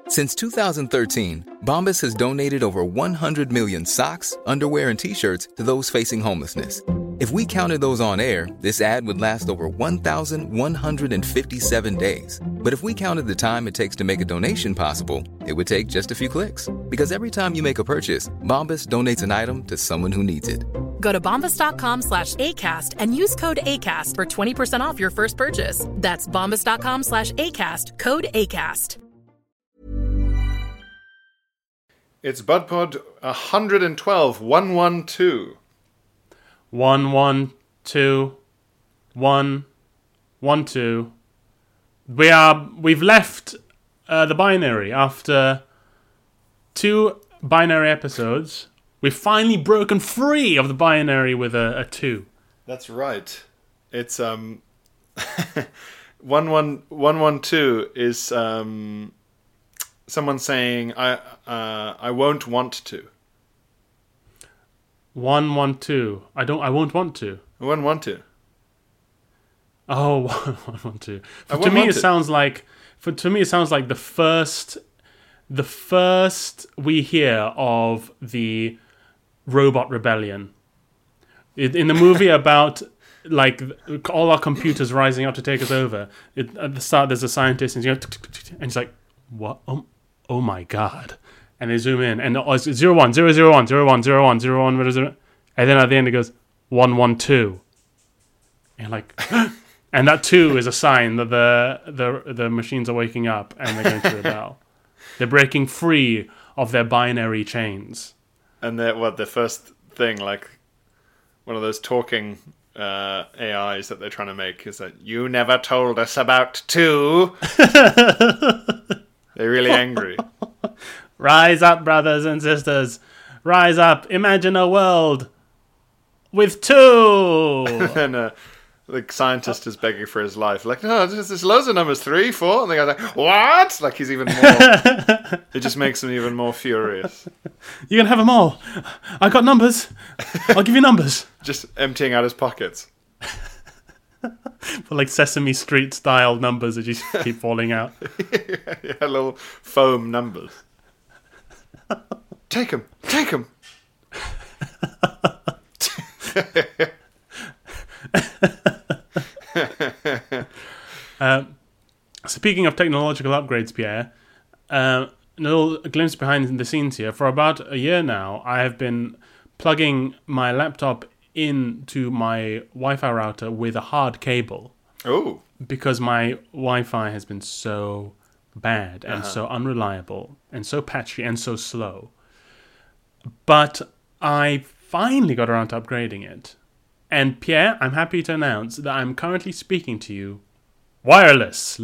Since 2013, Bombas has donated over 100 million socks, underwear, and T-shirts to those facing homelessness. If we counted those on air, this ad would last over 1,157 days. But if we counted the time it takes to make a donation possible, it would take just a few clicks. Because every time you make a purchase, Bombas donates an item to someone who needs it. Go to bombas.com/ACAST and use code ACAST for 20% off your first purchase. That's bombas.com/ACAST, code ACAST. It's BudPod 112, 112. 112 112. We've left the binary after 2 binary episodes. We've finally broken free of the binary with a 2. That's right. It's 112 is someone saying I won't want to. 112. I won't want to. I won't want to. Oh, 112. To me, it sounds like the first we hear of the robot rebellion. In the movie about like all our computers rising up to take us over. At the start, there's a scientist and he's like, "What? Oh my god!" And they zoom in, and it's 01, 001, 01, 01, 01, what is it? And then at the end it goes 112, and like, and that 2 is a sign that the machines are waking up and they're going to rebel. They're breaking free of their binary chains. And the first thing, like one of those talking AIs that they're trying to make is that you never told us about 2. They're really angry. Rise up, brothers and sisters. Rise up. Imagine a world with 2. And the scientist is begging for his life. Like, no, there's loads of numbers. 3, 4. And the guy's like, what? Like, he's even more... It just makes him even more furious. You can have them all. I got numbers. I'll give you numbers. Just emptying out his pockets. For like Sesame Street style numbers that just keep falling out. Yeah, little foam numbers. Take him. Speaking of technological upgrades, Pierre, a little glimpse behind the scenes here. For about a year now, I have been plugging my laptop into my Wi-Fi router with a hard cable. Oh. Because my Wi-Fi has been so bad and so unreliable and so patchy and so slow. But I finally got around to upgrading it. And Pierre, I'm happy to announce that I'm currently speaking to you wireless.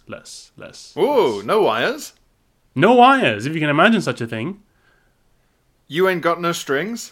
Ooh, no wires? No wires, if you can imagine such a thing. You ain't got no strings?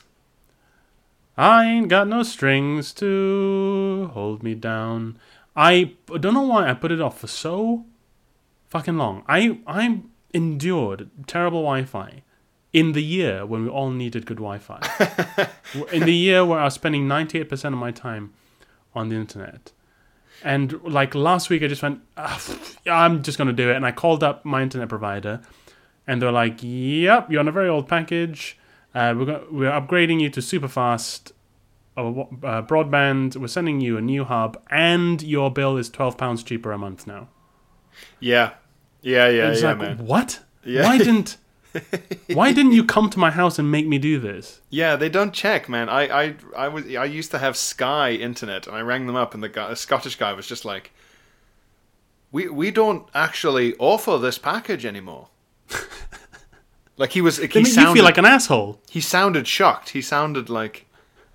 I ain't got no strings to hold me down. I don't know why I put it off for so fucking long. I endured terrible Wi-Fi in the year when we all needed good Wi-Fi. In the year where I was spending 98% of my time on the internet. And like last week I just went, I'm just going to do it. And I called up my internet provider and they're like, yep, you're on a very old package. We're upgrading you to super fast broadband. We're sending you a new hub and your bill is £12 cheaper a month now. Yeah, like, man. What? Yeah. Why didn't you come to my house and make me do this? Yeah, they don't check, man. I used to have Sky internet, and I rang them up, and the Scottish guy was just like, "We don't actually offer this package anymore." Like he sounded, you feel like an asshole. He sounded shocked. He sounded like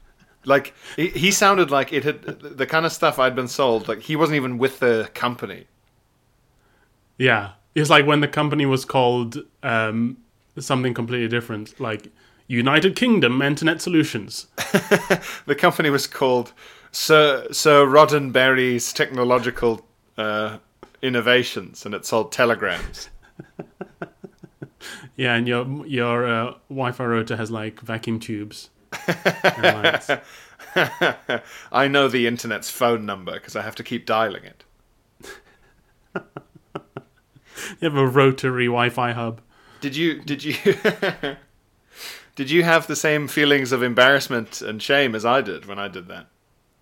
he sounded like it had the kind of stuff I'd been sold. Like he wasn't even with the company. Yeah, it's like when the company was called something completely different, like United Kingdom Internet Solutions. The company was called Sir Roddenberry's Technological Innovations, and it sold telegrams. Yeah, and your Wi-Fi router has like vacuum tubes. And lights. I know the internet's phone number because I have to keep dialing it. You have a rotary Wi-Fi hub. Did you did you have the same feelings of embarrassment and shame as I did when I did that?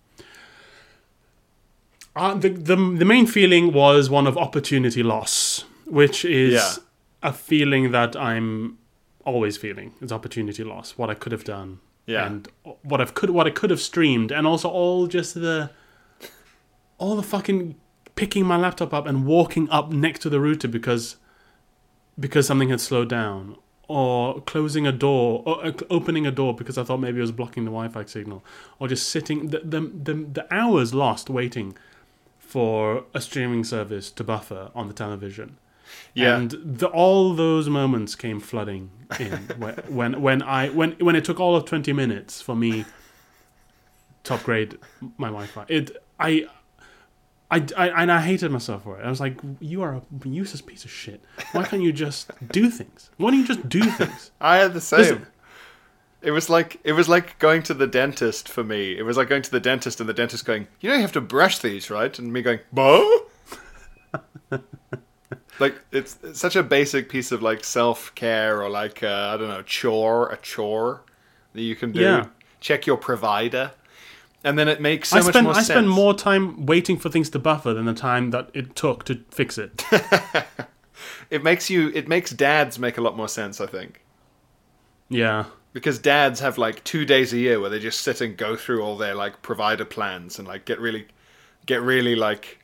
The main feeling was one of opportunity loss, which is a feeling that I'm always feeling. It's opportunity loss. What I could have done, and what I could have streamed, and also all the fucking picking my laptop up and walking up next to the router because something had slowed down, or closing a door, or opening a door because I thought maybe it was blocking the Wi-Fi signal, or just sitting the hours lost waiting for a streaming service to buffer on the television. Yeah. And all those moments came flooding in when it took all of 20 minutes for me to upgrade my Wi-Fi. I hated myself for it. I was like, you are a useless piece of shit. Why can't you just do things? Why don't you just do things? I had the same. Listen. It was like going to the dentist for me. It was like going to the dentist and the dentist going, you have to brush these, right? And me going, "Bo?" Like it's such a basic piece of like self-care, or like I don't know, a chore that you can do. Yeah. Check your provider. And then it makes so much more sense. I spend more time waiting for things to buffer than the time that it took to fix it. It makes dads make a lot more sense, I think. Yeah. Because dads have like 2 days a year where they just sit and go through all their like provider plans and like get really like,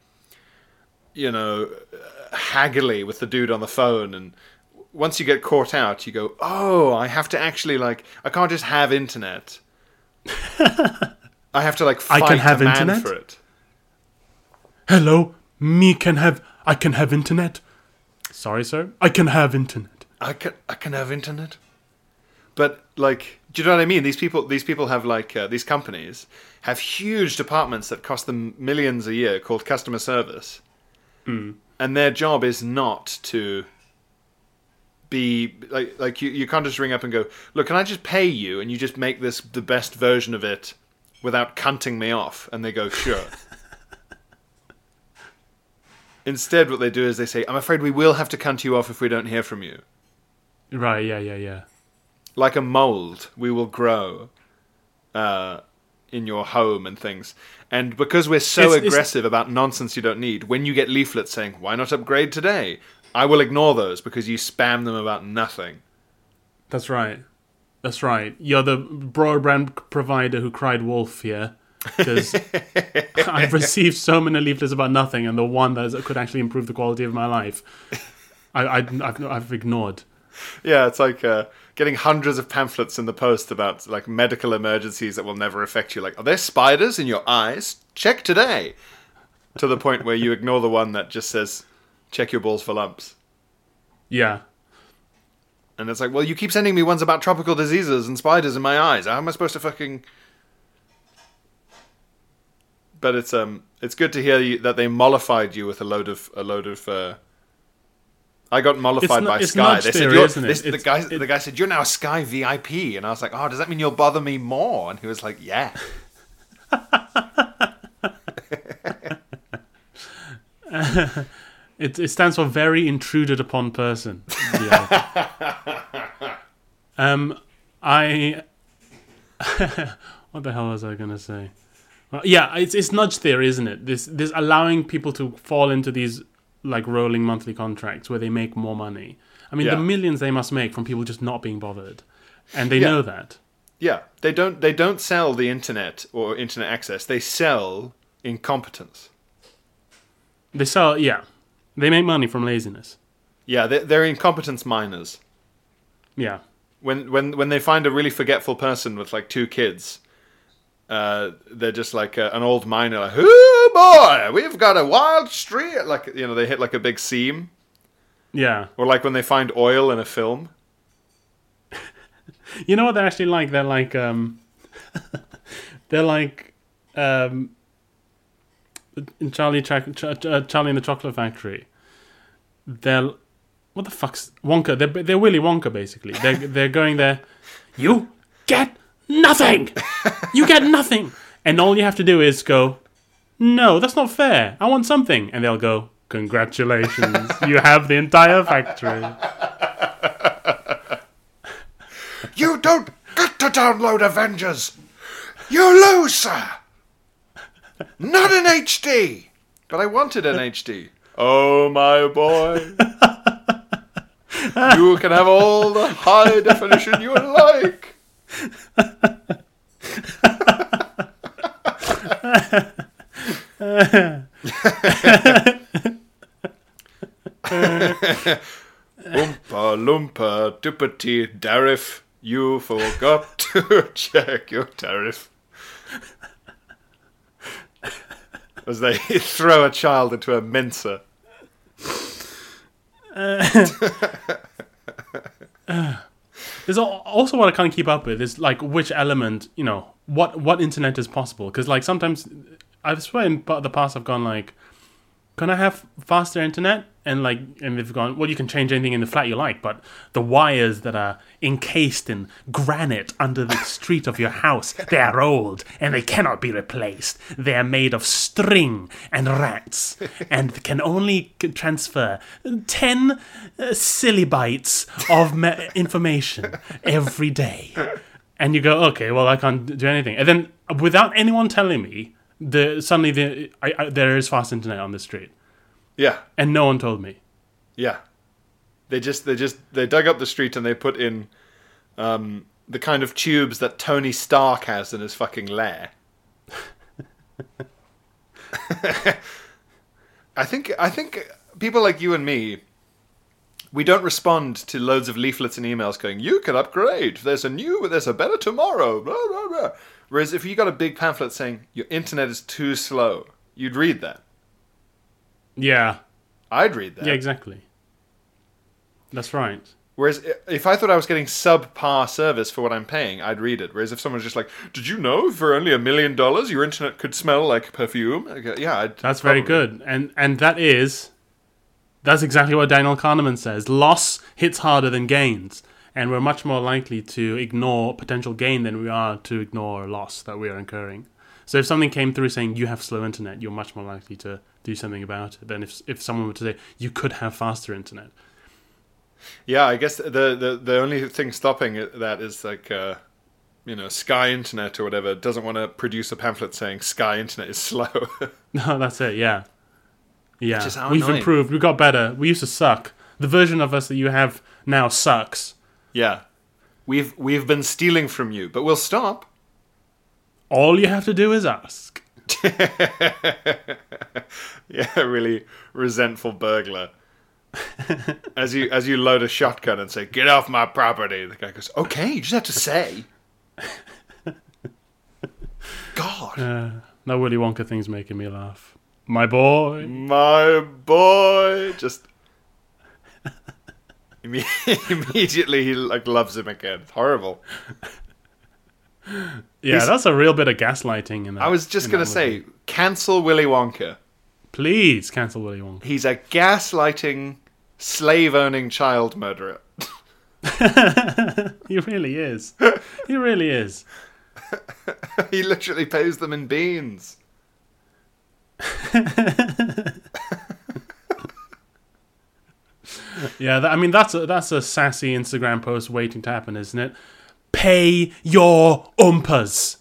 haggly with the dude on the phone. And once you get caught out, you go, oh, I have to actually like, I can't just have internet. I have to like fight a man internet? For it. Hello, I can have internet. Sorry, sir. I can have internet. I can have internet. But like, do you know what I mean? These people have like these companies have huge departments that cost them millions a year called customer service, and their job is not to be like you can't just ring up and go, look, can I just pay you and you just make this the best version of it without cunting me off? And they go, sure. Instead, what they do is they say, I'm afraid we will have to cunt you off if we don't hear from you. Right, yeah. Like a mold, we will grow in your home and things. And because we're so aggressive about nonsense you don't need, when you get leaflets saying, why not upgrade today? I will ignore those because you spam them about nothing. That's right. You're the broadband provider who cried wolf here. Because I've received so many leaflets about nothing, and the one that could actually improve the quality of my life, I've ignored. Yeah, it's like getting hundreds of pamphlets in the post about like medical emergencies that will never affect you. Like, are there spiders in your eyes? Check today. To the point where you ignore the one that just says, check your balls for lumps. Yeah. And it's like, well, you keep sending me ones about tropical diseases and spiders in my eyes. How am I supposed to fucking... But it's good to hear that they mollified you with a load of. I got mollified by Sky. They said, the guy said, you're now a Sky VIP, and I was like, oh, does that mean you'll bother me more? And he was like, yeah. It stands for very intruded upon person. What the hell was I gonna say? Yeah, it's nudge theory, isn't it? This allowing people to fall into these like rolling monthly contracts where they make more money. I mean, the millions they must make from people just not being bothered, and they know that. Yeah, they don't sell the internet or internet access. They sell incompetence. They sell, they make money from laziness. Yeah, they're incompetence miners. Yeah. When they find a really forgetful person with like 2 kids. They're just like an old miner, like, oh boy, we've got a wild street. Like, they hit like a big seam. Yeah. Or like when they find oil in a film. You know what they're actually like? They're like, in Charlie and the Chocolate Factory. What the fuck's Wonka? They're Willy Wonka basically. They're going there. You get nothing. You get nothing. And all you have to do is go, no, that's not fair. I want something. And they'll go, Congratulations. You have the entire factory. You don't get to download Avengers. You lose, sir. Not in HD. But I wanted an HD. Oh, my boy. You can have all the high definition you would like. Oompa loompa duppity Darif, you forgot to check your tariff. As they throw a child into a Mensa. There's also what I can't keep up with is like which element, what internet is possible. Because like sometimes, I swear in the past I've gone like, can I have faster internet? And they've gone, well, you can change anything in the flat you like, but the wires that are encased in granite under the street of your house, they are old and they cannot be replaced. They are made of string and rats and can only transfer 10 sillibytes of information every day. And you go, okay, well, I can't do anything. And then without anyone telling me, suddenly there is fast internet on the street. Yeah. And no one told me. Yeah. They dug up the street and they put in the kind of tubes that Tony Stark has in his fucking lair. I think people like you and me, we don't respond to loads of leaflets and emails going, you can upgrade. There's a better tomorrow. Blah, blah, blah. Whereas if you got a big pamphlet saying your internet is too slow, you'd read that. Yeah. I'd read that. Yeah, exactly. That's right. Whereas if I thought I was getting subpar service for what I'm paying, I'd read it. Whereas if someone's just like, did you know for only $1 million your internet could smell like perfume? I go, yeah, that's very good. And that's exactly what Daniel Kahneman says. Loss hits harder than gains. And we're much more likely to ignore potential gain than we are to ignore loss that we are incurring. So if something came through saying you have slow internet, you're much more likely to do something about it than if someone were to say you could have faster internet. Yeah, I guess the only thing stopping that is like Sky Internet or whatever doesn't want to produce a pamphlet saying Sky Internet is slow. No, that's it. Yeah, yeah. We've improved. We got better. We used to suck. The version of us that you have now sucks. Yeah, we've been stealing from you, but we'll stop. All you have to do is ask. Yeah, really resentful burglar. As you load a shotgun and say, "Get off my property," the guy goes, "Okay, you just have to say." God, that Willy Wonka thing's making me laugh. My boy, just immediately he loves him again. It's horrible. Yeah, that's a real bit of gaslighting in that. I was just going to say, cancel Willy Wonka. Please cancel Willy Wonka. He's a gaslighting, slave-owning child murderer. He really is. He really is. He literally pays them in beans. Yeah, that's a sassy Instagram post waiting to happen, isn't it? Pay your oompas.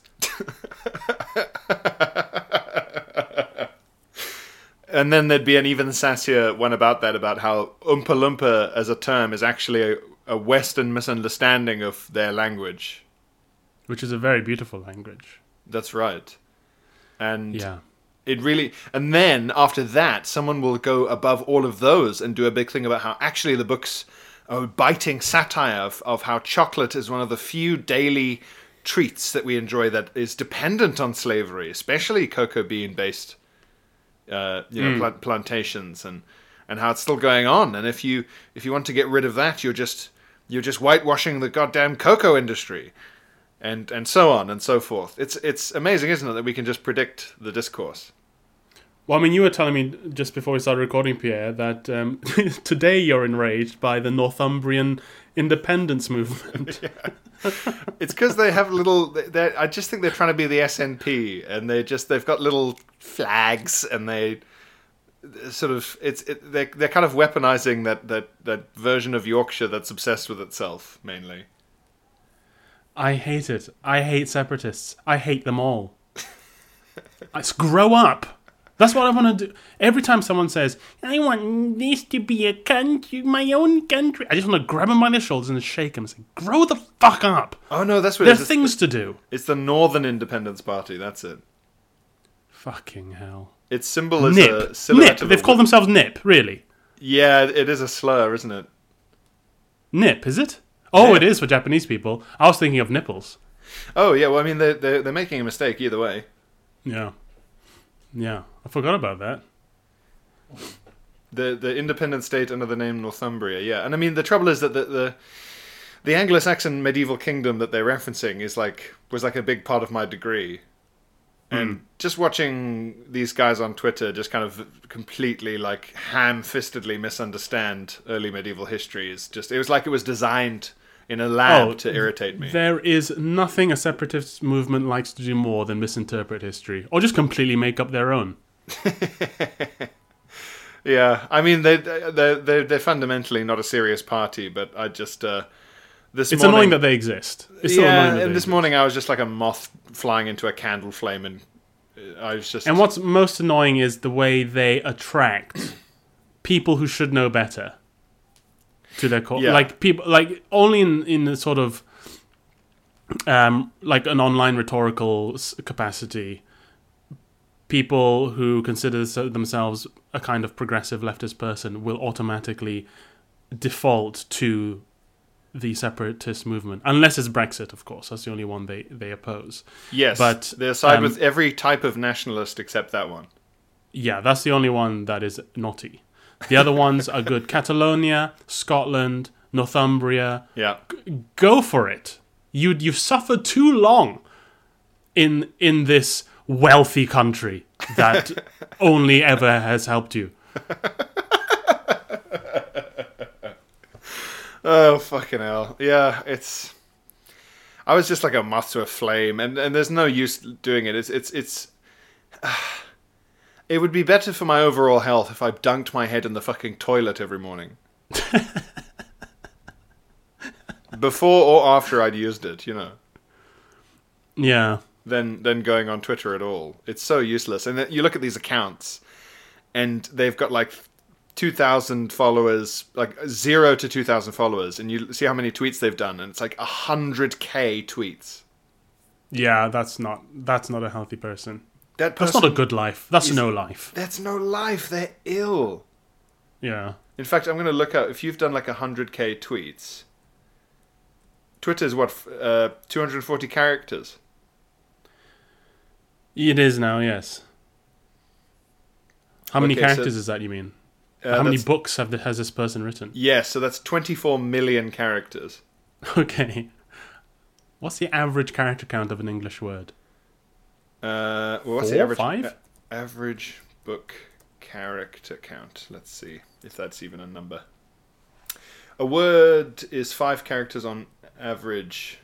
And then there'd be an even sassier one about how Oompa Loompa as a term is actually a Western misunderstanding of their language. Which is a very beautiful language. That's right. And yeah. And then after that, someone will go above all of those and do a big thing about how actually the book's a biting satire of how chocolate is one of the few daily treats that we enjoy that is dependent on slavery, especially cocoa bean based plantations, and how it's still going on. And if you want to get rid of that, you're just whitewashing the goddamn cocoa industry, and so on and so forth. It's amazing, isn't it, that we can just predict the discourse. Well, I mean, you were telling me just before we started recording, Pierre, that today you're enraged by the Northumbrian independence movement. Yeah. It's because they have I just think they're trying to be the SNP, and they've got little flags, and sort of they're kind of weaponizing that version of Yorkshire that's obsessed with itself mainly. I hate it. I hate separatists. I hate them all. Grow up. That's what I want to do. Every time someone says, I want this to be a country, my own country, I just want to grab them by their shoulders and shake them and say, grow the fuck up. Oh no, that's what There's things to do. It's the Northern Independence Party, that's it. Fucking hell. Its symbol is NIP. a silhouette NIP. of They've called themselves NIP, really. Yeah, it is a slur, isn't it? NIP, is it? Oh, Yeah. it is for Japanese people. I was thinking of nipples. Oh yeah, well I mean they're making a mistake either way. Yeah. Yeah. I forgot about that. The independent state under the name Northumbria, yeah. And I mean the trouble is that the Anglo-Saxon medieval kingdom that they're referencing was like a big part of my degree. And just watching these guys on Twitter just kind of completely like ham-fistedly misunderstand early medieval history it was like it was designed in a lab to irritate me. There is nothing a separatist movement likes to do more than misinterpret history, or just completely make up their own. Yeah, I mean they're fundamentally not a serious party, but I just It's annoying that they exist. It's so annoying that and they this exist. morning I was just like a moth flying into a candle flame, and I was just. And what's most annoying is the way they attract people who should know better to their cause. Yeah. Like people, like only in the sort of like an online rhetorical capacity, people who consider themselves a kind of progressive leftist person will automatically default to the separatist movement, unless it's Brexit, of course. That's the only one they oppose. Yes, but they side with every type of nationalist except that one. Yeah, that's the only one that is naughty. The other ones are good. Catalonia, Scotland, Northumbria. Yeah. Go for it. You've suffered too long in this wealthy country that only ever has helped you. Oh, fucking hell. Yeah, it's... I was just like a moth to a flame, and there's no use doing it. It's it would be better for my overall health if I dunked my head in the fucking toilet every morning. Before or after I'd used it, you know. Yeah. Than going on Twitter at all. It's so useless. And you look at these accounts, and they've got like 2,000 followers, like 0 to 2,000 followers, and you see how many tweets they've done, and it's like 100k tweets. Yeah, that's not a healthy person. That's That's not a good life. That's no life. That's no life. They're ill. Yeah. In fact, I'm going to look up, if you've done like 100k tweets, Twitter's what, 240 characters? It is now, yes. How many Okay, so- characters is that, you mean? How many that's- books has this person written? Yes, so that's 24 million characters. Okay. What's the average character count of an English word? Well, what's the 4, average 5? Average book character count? Let's see if that's even a number. A word is 5 characters on average.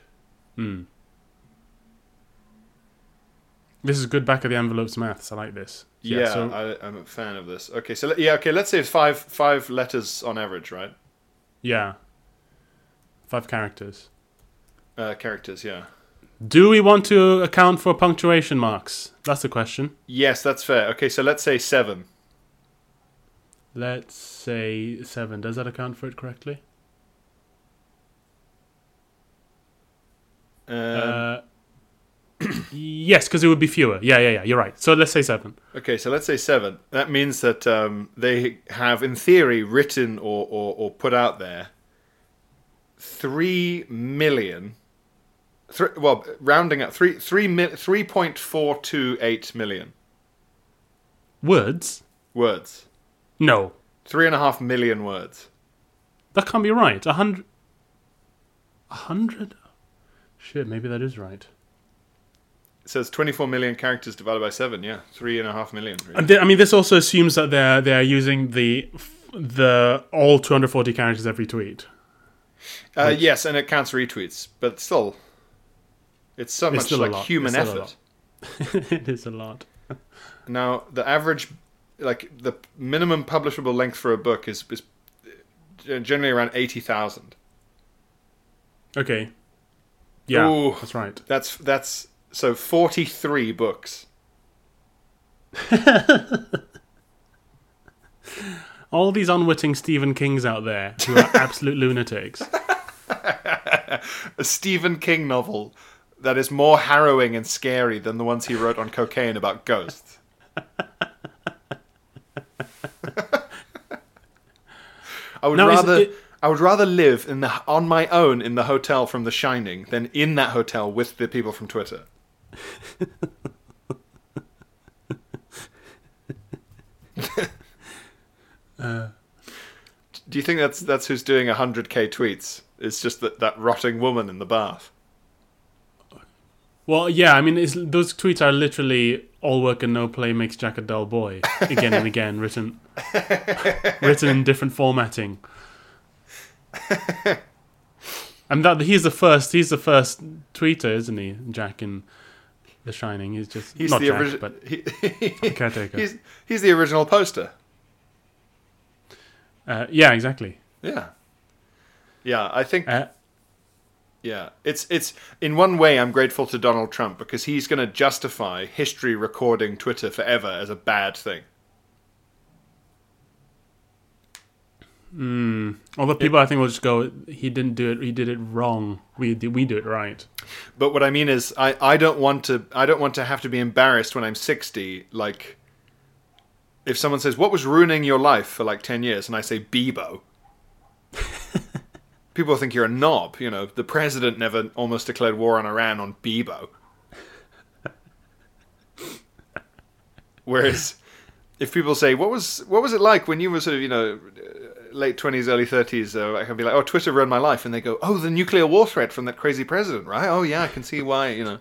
This is good back of the envelopes maths. I like this. Yeah, So, I'm a fan of this. Okay, so okay. Let's say it's five letters on average, right? yeah. 5 characters. Characters, yeah. Do we want to account for punctuation marks? That's the question. Yes, that's fair. Okay, so let's say 7. Let's say 7. Does that account for it correctly? Yes, because it would be fewer. Yeah. You're right. So let's say 7. Okay, so let's say 7. That means that they have, in theory, written or put out there 3 million. Rounding up, 3.428 million Words? words. No. 3.5 million words. That can't be right. 100? 100? Shit, maybe that is right. It says 24 million characters divided by 7. Yeah, 3.5 million. Really. And I mean, this also assumes that they're using the all 240 characters every tweet. Yes, and it counts retweets, but still, it's so much still a like lot. human It's still a effort. It is a lot. Now, the average like the minimum publishable length for a book is generally around 80,000. Okay. Yeah, Ooh, that's right. That's so 43 books. All these unwitting Stephen Kings out there who are absolute lunatics. A Stephen King novel that is more harrowing and scary than the ones he wrote on cocaine about ghosts. I would rather live on my own in the hotel from The Shining than in that hotel with the people from Twitter. Do you think that's who's doing 100k tweets? It's just that rotting woman in the bath. Well, yeah, I mean, those tweets are literally all work and no play makes Jack a dull boy again and again, written in different formatting. And he's the first tweeter, isn't he? Jack in The Shining. He's not Jack, but caretaker. He's the original poster. Yeah, exactly. Yeah, I think. Yeah, it's in one way I'm grateful to Donald Trump because he's going to justify history recording Twitter forever as a bad thing. Although people, I think, will just go, he didn't do it. He did it wrong. We do it right. But what I mean is, I don't want to have to be embarrassed when I'm 60. Like, if someone says, "What was ruining your life for like 10 years?" and I say Bebo. People think you're a knob. You know, the president never almost declared war on Iran on Bebo. Whereas, if people say, what was it like when you were sort of, late 20s, early 30s, I can be like, oh, Twitter ruined my life. And they go, oh, the nuclear war threat from that crazy president, right? Oh, yeah, I can see why,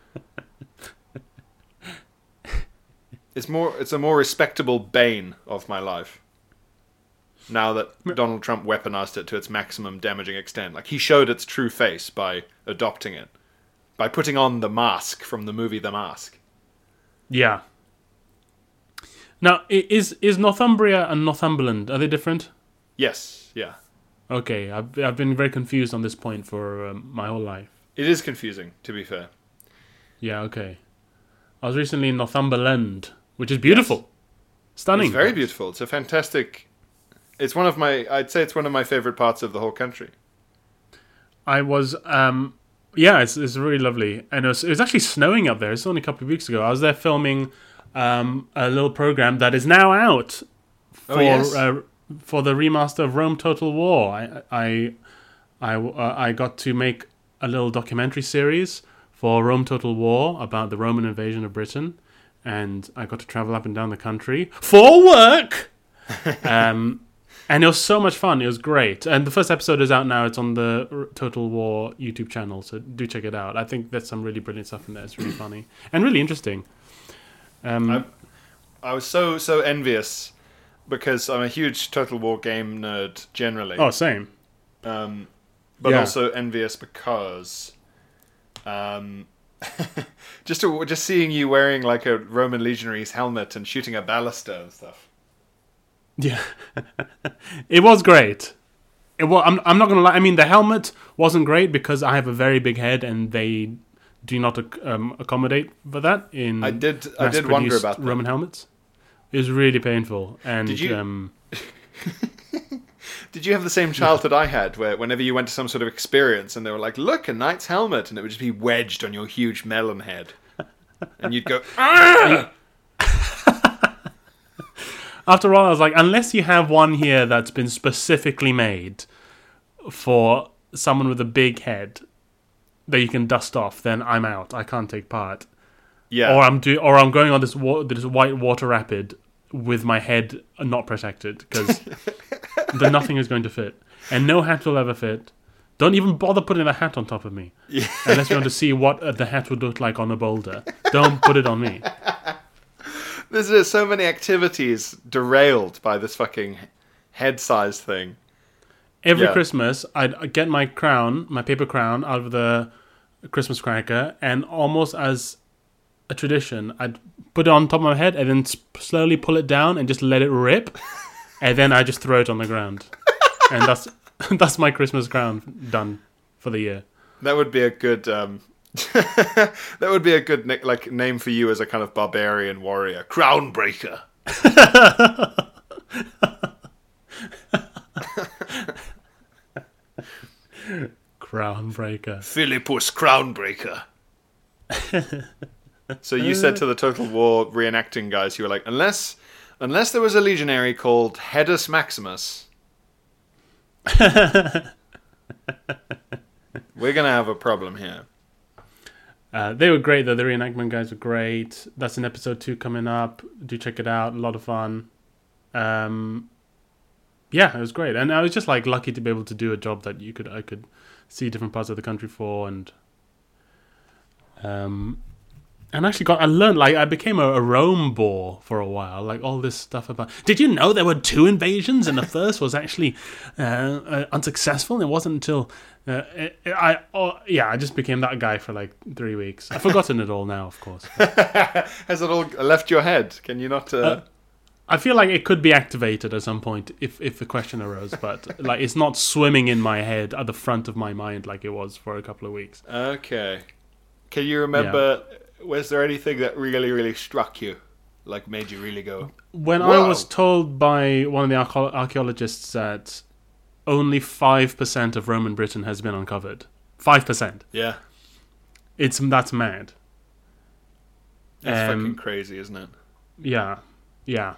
It's a more respectable bane of my life. Now that Donald Trump weaponized it to its maximum damaging extent. Like, he showed its true face by adopting it. By putting on the mask from the movie The Mask. Yeah. Now, is Northumbria and Northumberland, are they different? Yes, yeah. Okay, I've been very confused on this point for my whole life. It is confusing, to be fair. Yeah, okay. I was recently in Northumberland, which is beautiful. Yes. Stunning. It's very beautiful. It's a fantastic... I'd say it's one of my favorite parts of the whole country. I was, it's really lovely. And it was actually snowing up there. It's only a couple of weeks ago. I was there filming a little program that is now out for the remaster of Rome Total War. I got to make a little documentary series for Rome Total War about the Roman invasion of Britain. And I got to travel up and down the country for work! And it was so much fun. It was great. And the first episode is out now. It's on the Total War YouTube channel, so do check it out. I think there's some really brilliant stuff in there. It's really funny and really interesting. I was so envious because I'm a huge Total War game nerd generally. Oh, same. But also envious because just seeing you wearing like a Roman legionary's helmet and shooting a ballista and stuff. Yeah, it was great. I'm not gonna lie. I mean, the helmet wasn't great because I have a very big head, and they do not accommodate for that in. I did wonder about that. Roman helmets. It was really painful. And did you? Did you have the same childhood I had, where whenever you went to some sort of experience and they were like, "Look, a knight's helmet," and it would just be wedged on your huge melon head, and you'd go, "Ah!" After all, I was like, unless you have one here that's been specifically made for someone with a big head that you can dust off, then I'm out. I can't take part. Yeah. Or I'm going on this white water rapid with my head not protected because then nothing is going to fit, and no hat will ever fit. Don't even bother putting a hat on top of me, unless you want to see what the hat would look like on a boulder. Don't put it on me. There's so many activities derailed by this fucking head-sized thing. Every Christmas, I'd get my paper crown, out of the Christmas cracker, and almost as a tradition. I'd put it on top of my head and then slowly pull it down and just let it rip, and then I just throw it on the ground, and that's my Christmas crown done for the year. That would be a good. That would be a good name for you as a kind of barbarian warrior, Crown Breaker. Crown Breaker. Philippus Crown Breaker. So you said to the Total War reenacting guys, you were like, unless there was a legionary called Hedus Maximus, we're gonna have a problem here. They were great though. The reenactment guys were great. That's in episode 2 coming up. Do check it out. A lot of fun. Yeah, it was great, and I was just like lucky to be able to do a job that I could see different parts of the country for, and actually I learned, like, I became a Rome bore for a while, like all this stuff about. Did you know there were 2 invasions and the first was actually unsuccessful? It wasn't until I just became that guy for like 3 weeks. I've forgotten it all now, of course. Has it all left your head? Can you not? I feel like it could be activated at some point if the question arose, but like it's not swimming in my head at the front of my mind like it was for a couple of weeks. Okay. Can you remember? Yeah. Was there anything that really, really struck you, like made you really go? When Whoa. I was told by one of the archaeologists that only 5% of Roman Britain has been uncovered. 5%. Yeah. That's mad. That's fucking crazy, isn't it? Yeah. Yeah.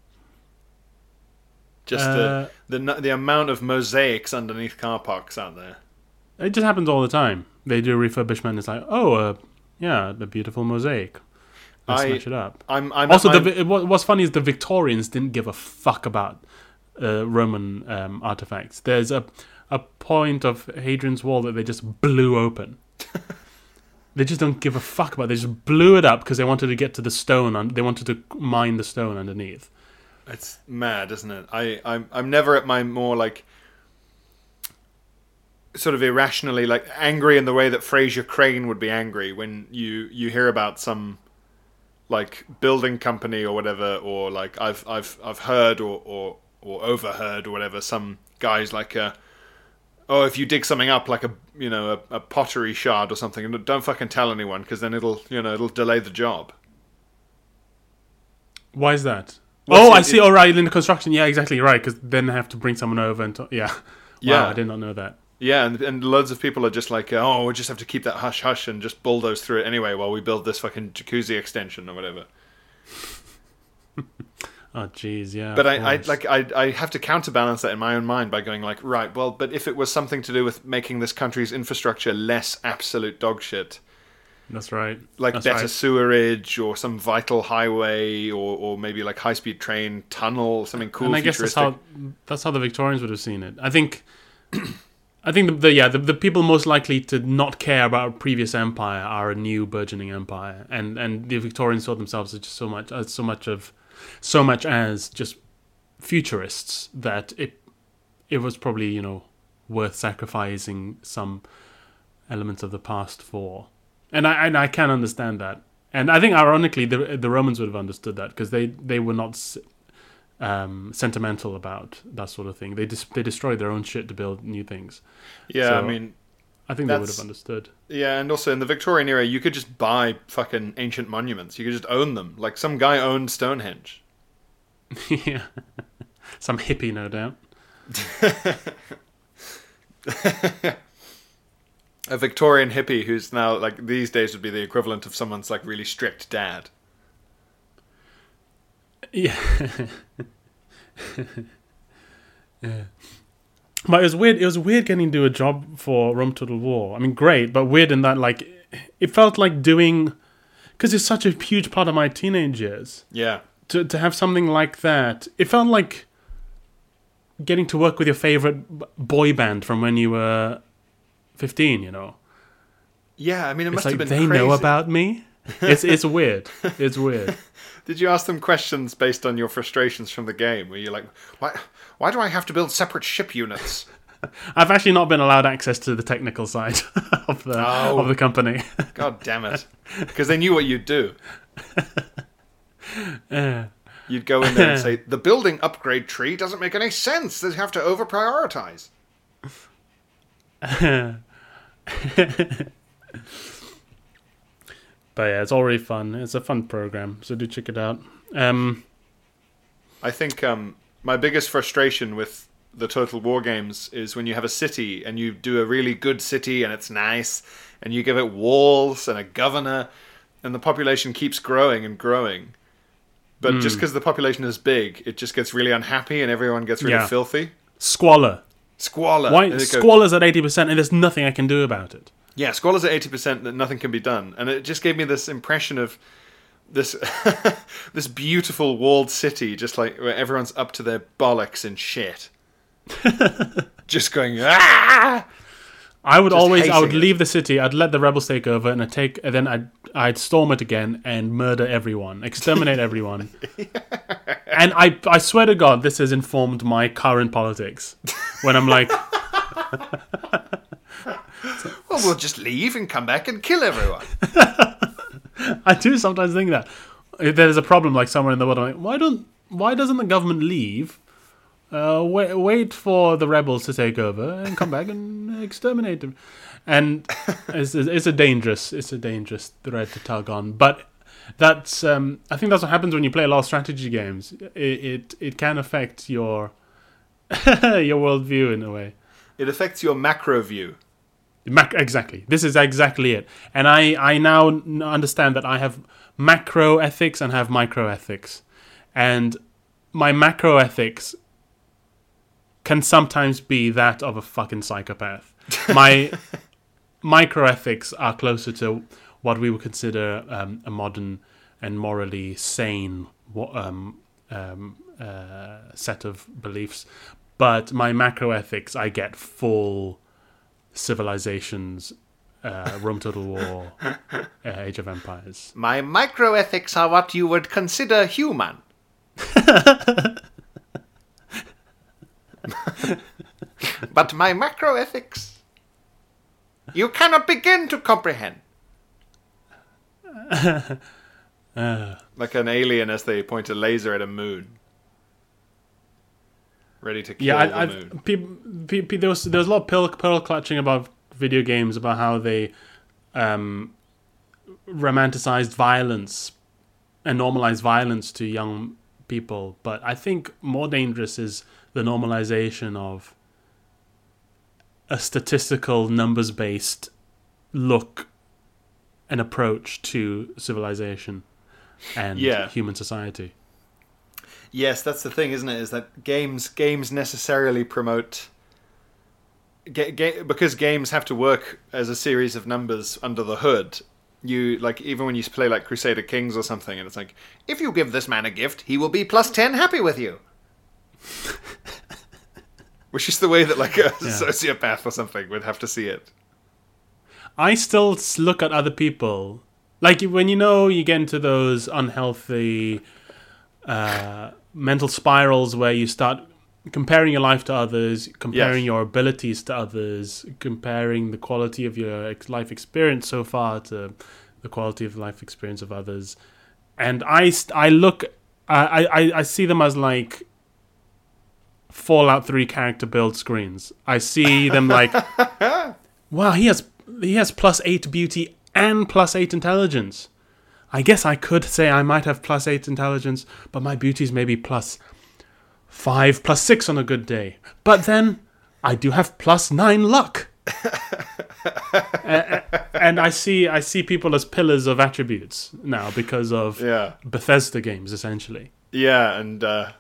Just the amount of mosaics underneath car parks out there. It just happens all the time. They do refurbishment. It's like, the beautiful mosaic. Let's smash it up. What's funny is the Victorians didn't give a fuck about Roman artifacts. There's a point of Hadrian's Wall that they just blew open. They just don't give a fuck about it. They just blew it up because they wanted to get to the stone. They wanted to mine the stone underneath. It's mad, isn't it? I'm never at my more like sort of irrationally like angry in the way that Fraser Crane would be angry when you hear about some like building company or whatever, or like I've heard or overheard or whatever, some guys like if you dig something up like a pottery shard or something, don't fucking tell anyone because then it'll delay the job. Why is that? I see. Right, in the construction. Yeah, exactly right. Because then they have to bring someone over and yeah. Wow, I did not know that. Yeah, and loads of people are just like, we just have to keep that hush hush and just bulldoze through it anyway while we build this fucking jacuzzi extension or whatever. Oh, jeez, yeah. But I have to counterbalance that in my own mind by going like, right, well, but if it was something to do with making this country's infrastructure less absolute dog shit. That's right. Like better sewerage or some vital highway or maybe like high-speed train tunnel, something cool. And I guess that's how the Victorians would have seen it. I think the people most likely to not care about a previous empire are a new burgeoning empire, and the Victorians saw themselves as just so much as just futurists that it was probably worth sacrificing some elements of the past for. And I can understand that. And I think, ironically, the Romans would have understood that because they were not sentimental about that sort of thing. They destroyed their own shit to build new things. Yeah, so I mean, I think they would have understood. Yeah, and also in the Victorian era, you could just buy fucking ancient monuments. You could just own them. Like some guy owned Stonehenge. Yeah, some hippie, no doubt. A Victorian hippie who's now, like, these days would be the equivalent of someone's, like, really strict dad. Yeah. Yeah. But it was weird getting to do a job for Rome Total War. I mean, great, but weird in that, like, it felt like doing... Because it's such a huge part of my teenage years. Yeah. To have something like that, it felt like getting to work with your favorite boy band from when you were 15, Yeah, I mean, it must have been crazy. They know about me? It's weird. It's weird. Did you ask them questions based on your frustrations from the game? Where you're like, why do I have to build separate ship units? I've actually not been allowed access to the technical side of the company. God damn it! Because they knew what you'd do. You'd go in there and say, the building upgrade tree doesn't make any sense. They have to over-prioritize. But yeah, it's all really fun. It's a fun program, so do check it out. I think my biggest frustration with the Total War games is when you have a city and you do a really good city and it's nice and you give it walls and a governor and the population keeps growing and growing. But just because the population is big, it just gets really unhappy and everyone gets really filthy. Squalor. Why? Squalor's at 80% and there's nothing I can do about it. Yeah, Squalor's at 80% that nothing can be done. And it just gave me this impression of this this beautiful walled city, just like where everyone's up to their bollocks in shit. Just going, ah! I would leave the city, I'd let the rebels take over, and then I'd storm it again and murder everyone, exterminate everyone. And I swear to God, this has informed my current politics. When I'm like... Well, we'll just leave and come back and kill everyone. I do sometimes think that. If there's a problem like somewhere in the world, I'm like, why doesn't the government leave? Wait for the rebels to take over and come back and exterminate them. And it's a dangerous thread to tug on. But that's I think that's what happens when you play a lot of strategy games. It can affect your your worldview in a way. It affects your macro view. Exactly. This is exactly it. And I now understand that I have macro ethics and have micro ethics. And my macro ethics can sometimes be that of a fucking psychopath. My micro ethics are closer to what we would consider a modern and morally sane set of beliefs. But my macro ethics, I get full civilizations, Rome Total War, Age of Empires. My microethics are what you would consider human. But my macroethics, you cannot begin to comprehend. Like an alien as they point a laser at a moon. Ready to kill the moon. There was a lot of pearl clutching about video games, about how they romanticized violence and normalized violence to young people. But I think more dangerous is the normalization of a statistical, numbers-based look and approach to civilization and human society. Yes, that's the thing, isn't it? Is that games necessarily promote... because games have to work as a series of numbers under the hood. You like even when you play like Crusader Kings or something, and it's like, if you give this man a gift, he will be +10 happy with you. Which is the way that like a sociopath or something would have to see it. I still look at other people, like when you get into those unhealthy mental spirals where you start comparing your life to others, comparing your abilities to others, comparing the quality of your life experience so far to the quality of life experience of others. And I see them as like Fallout 3 character build screens. I see them like, wow, he has +8 beauty and +8 intelligence. I guess I could say I might have +8 intelligence, but my beauty's maybe +5, +6 on a good day. But then I do have +9 luck. And I see people as pillars of attributes now because of Bethesda games, essentially. Yeah, and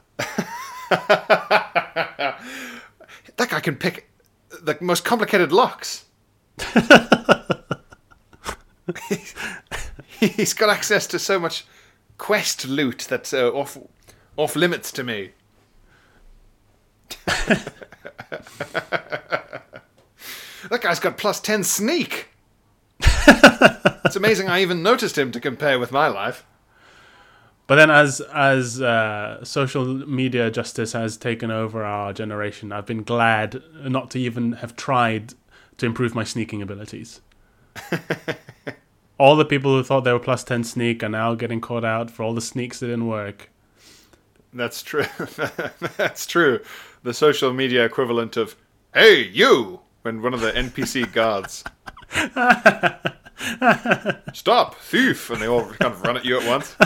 that guy can pick the most complicated locks. He's got access to so much quest loot that's off limits to me. That guy's got +10 sneak. It's amazing I even noticed him to compare with my life. But then, as social media justice has taken over our generation, I've been glad not to even have tried to improve my sneaking abilities. All the people who thought they were plus 10 sneak are now getting caught out for all the sneaks that didn't work. That's true. That's true. The social media equivalent of "Hey, you!" when one of the NPC guards. Stop, thief! And they all kind of run at you at once.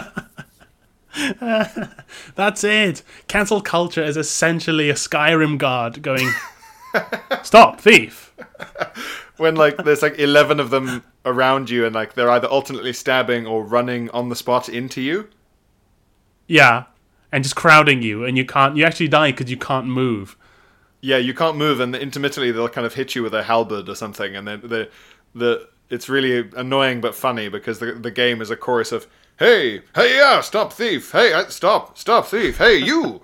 That's it. Cancel culture is essentially a Skyrim guard going, "Stop, thief!" When like there's like 11 of them around you, and like they're either alternately stabbing or running on the spot into you. Yeah, and just crowding you, and you actually die because you can't move. Yeah, you can't move, and intermittently they'll kind of hit you with a halberd or something, and then it's really annoying but funny because the game is a chorus of hey, yeah, stop thief, hey, stop thief, hey, you.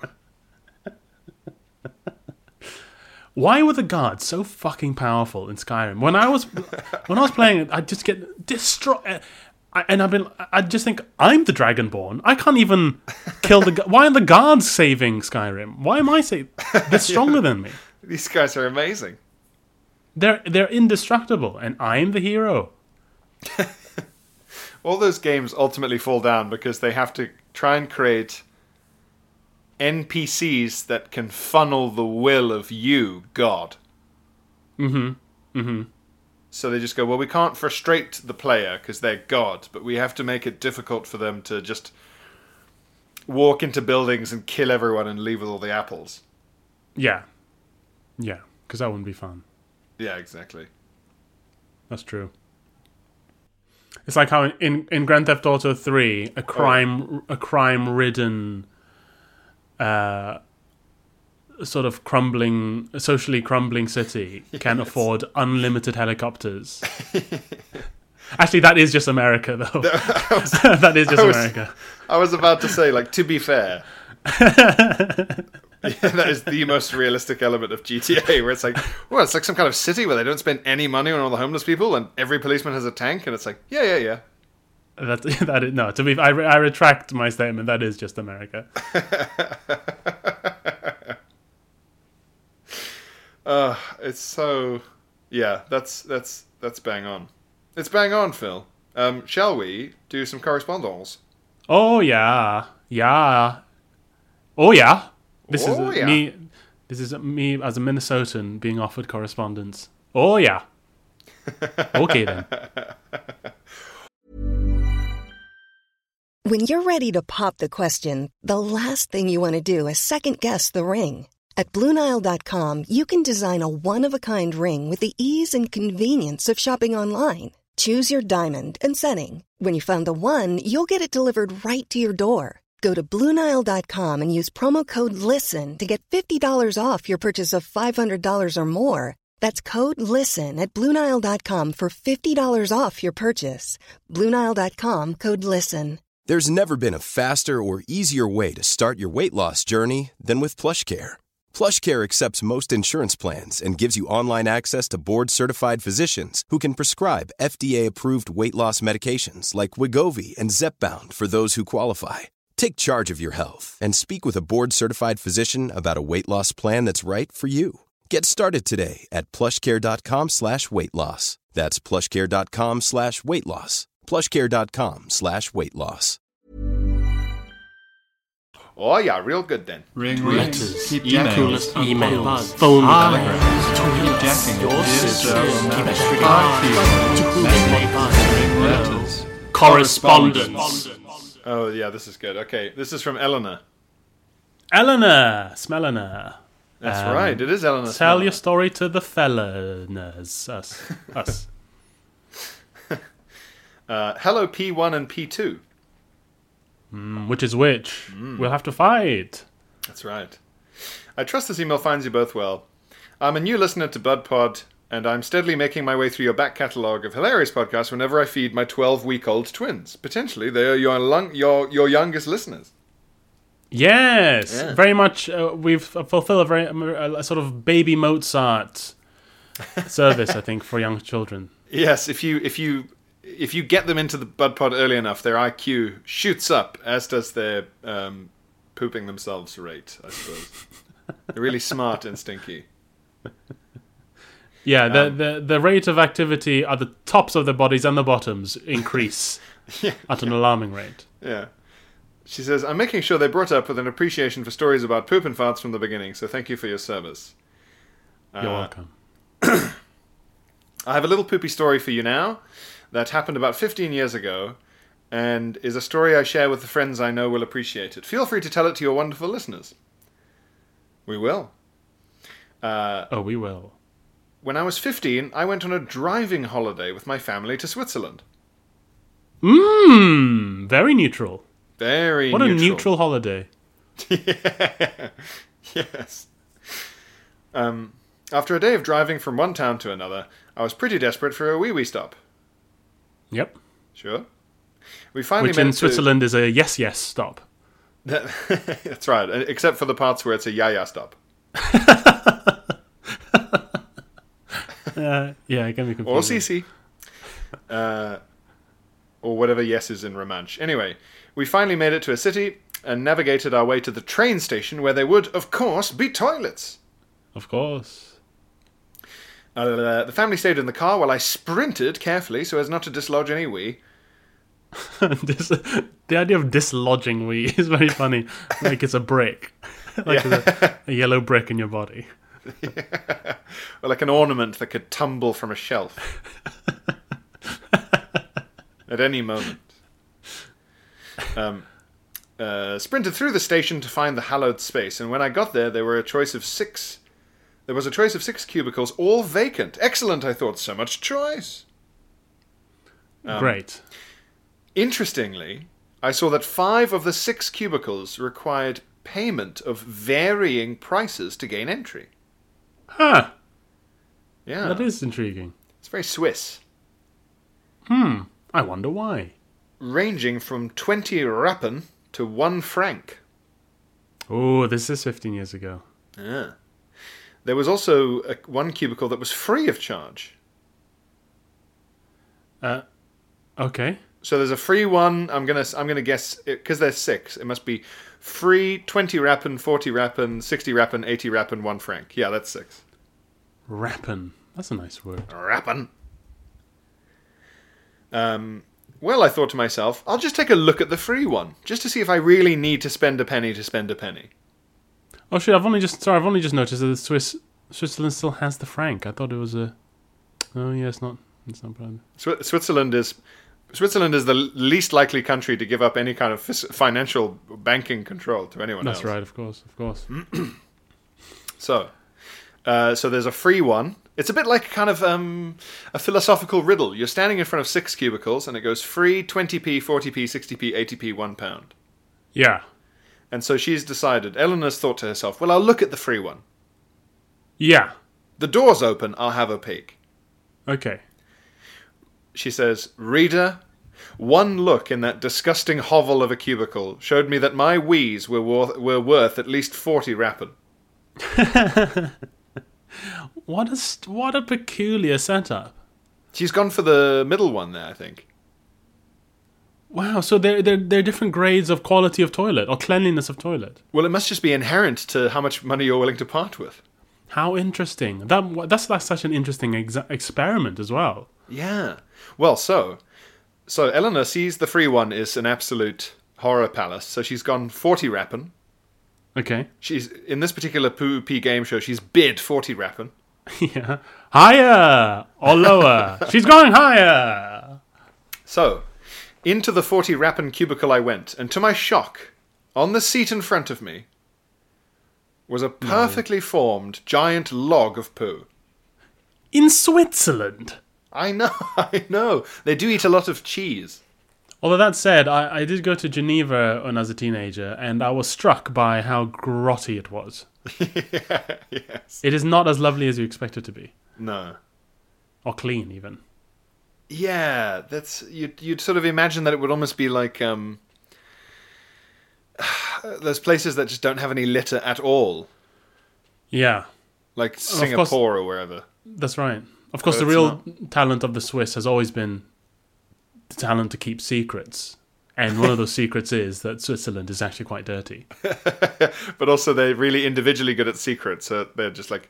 Why were the guards so fucking powerful in Skyrim? When I was playing it, I'd just get destroyed. I just think, I'm the Dragonborn. I can't even kill the... Why are the guards saving Skyrim? Why am I saving... They're stronger than me. These guys are amazing. They're indestructible, and I'm the hero. All those games ultimately fall down because they have to try and create NPCs that can funnel the will of you, God. So they just go, well, we can't frustrate the player because they're God, but we have to make it difficult for them to just walk into buildings and kill everyone and leave with all the apples. Yeah, because that wouldn't be fun. Yeah, exactly. That's true. It's like how in Grand Theft Auto 3, a crime-ridden, sort of socially crumbling city can afford unlimited helicopters. Actually, that is just America, though. That is just America. I was about to say, like, to be fair, that is the most realistic element of GTA, where it's like, well, it's like some kind of city where they don't spend any money on all the homeless people, and every policeman has a tank, and it's like, yeah. That is, no. To be, I retract my statement. That is just America. It's so, yeah. That's bang on. It's bang on, Phil. Shall we do some correspondence? Oh yeah. Oh yeah. This is me as a Minnesotan being offered correspondence. Oh yeah. Okay then. When you're ready to pop the question, the last thing you want to do is second-guess the ring. At BlueNile.com, you can design a one-of-a-kind ring with the ease and convenience of shopping online. Choose your diamond and setting. When you find the one, you'll get it delivered right to your door. Go to BlueNile.com and use promo code LISTEN to get $50 off your purchase of $500 or more. That's code LISTEN at BlueNile.com for $50 off your purchase. BlueNile.com, code LISTEN. There's never been a faster or easier way to start your weight loss journey than with PlushCare. PlushCare accepts most insurance plans and gives you online access to board-certified physicians who can prescribe FDA-approved weight loss medications like Wegovy and Zepbound for those who qualify. Take charge of your health and speak with a board-certified physician about a weight loss plan that's right for you. Get started today at plushcare.com/weight-loss. That's plushcare.com/weight-loss. plushcare.com/weight-loss. Oh yeah, real good then. Ring, Letters, keep emails, emails, phone calls, correspondence. Oh yeah, this is good. Okay, this is from Eleanor. Eleanor Smellana. That's right, it is Eleanor. Tell your story to the fellas. Us. Hello P1 and P2. Which is which? We'll have to fight. That's right. I trust this email finds you both well. I'm a new listener to BudPod, and I'm steadily making my way through your back catalogue of hilarious podcasts whenever I feed my 12-week-old twins. Potentially, they are your youngest listeners. Yes, Yeah. very much. We've fulfilled a sort of baby Mozart service, I think, for young children. Yes, if you if you get them into the bud pod early enough, their IQ shoots up, as does their pooping themselves rate, I suppose. They're really smart and stinky. Yeah, the rate of activity at the tops of the bodies and the bottoms increase at an alarming rate. Yeah. She says, I'm making sure they're brought up with an appreciation for stories about poop and farts from the beginning, so thank you for your service. You're welcome. I have a little poopy story for you now that happened about 15 years ago and is a story I share with the friends I know will appreciate it. Feel free to tell it to your wonderful listeners. We will. We will. When I was 15, I went on a driving holiday with my family to Switzerland. Very neutral. Very What neutral. a neutral holiday. Yeah. Yes. After a day of driving from one town to another, I was pretty desperate for a wee-wee stop. Yep. Sure. We finally Which made in it to... Switzerland is a yes stop. That's right, except for the parts where it's a ya-ya stop. Yeah, it can be confusing. Or CC. Or whatever yes is in Romansh. Anyway, we finally made it to a city and navigated our way to the train station where there would, of course, be toilets. Of course. The family stayed in the car while I sprinted carefully so as not to dislodge any wee. The idea of dislodging wee is very funny. Like it's a brick. Like a yellow brick in your body. Or like an ornament that could tumble from a shelf. At any moment. Sprinted through the station to find the hallowed space, and when I got there, there was a choice of six cubicles, all vacant. Excellent, I thought. So much choice. Great. Interestingly, I saw that 5 of the 6 cubicles required payment of varying prices to gain entry. Huh. Yeah. That is intriguing. It's very Swiss. I wonder why. Ranging from 20 Rappen to 1 franc. Oh, this is 15 years ago. Yeah. There was also one cubicle that was free of charge. Okay. So there's a free one. I'm gonna guess because there's 6. It must be free 20 Rappen, 40 Rappen, 60 Rappen, 80 Rappen, 1 franc. Yeah, that's 6. Rappen. That's a nice word. Rappen. Well, I thought to myself, I'll just take a look at the free one, just to see if I really need to spend a penny to spend a penny. Oh shit! I've only just noticed that Switzerland still has the franc. I thought it was a. Oh yeah, it's not. It's not bad. Switzerland is the least likely country to give up any kind of financial banking control to anyone else. That's right, of course. So there's a free one. It's a bit like kind of a philosophical riddle. You're standing in front of 6 cubicles, and it goes free 20p, 40p, 60p, 80p, £1. Yeah. And so she's decided. Eleanor's thought to herself, well, I'll look at the free one. Yeah. The door's open. I'll have a peek. Okay. She says, Reader, one look in that disgusting hovel of a cubicle showed me that my wees were worth at least 40 Rappen. What a peculiar setup. She's gone for the middle one there, I think. Wow, so they're different grades of quality of toilet or cleanliness of toilet. Well, it must just be inherent to how much money you're willing to part with. How interesting. That's such an interesting experiment as well. Yeah. Well, so Eleanor sees the free one is an absolute horror palace, so she's gone 40 Rappen. Okay. She's in this particular Poo-Pee game show, she's bid 40 Rappen. Yeah. Higher or lower. She's going higher. So, into the 40 Rappen cubicle I went, and to my shock, on the seat in front of me was a perfectly formed giant log of poo. In Switzerland? I know. They do eat a lot of cheese. Although that said, I did go to Geneva when I was a teenager, and I was struck by how grotty it was. Yeah, yes. It is not as lovely as you expect it to be. No. Or clean, even. Yeah, that's you'd sort of imagine that it would almost be like those places that just don't have any litter at all, Yeah, like course. Singapore or wherever. that's right. Of course, But the it's real talent of the Swiss has always been the talent to keep secrets. And one of those secrets is that Switzerland is actually quite dirty. But also they're really individually good at secrets. So they're just like,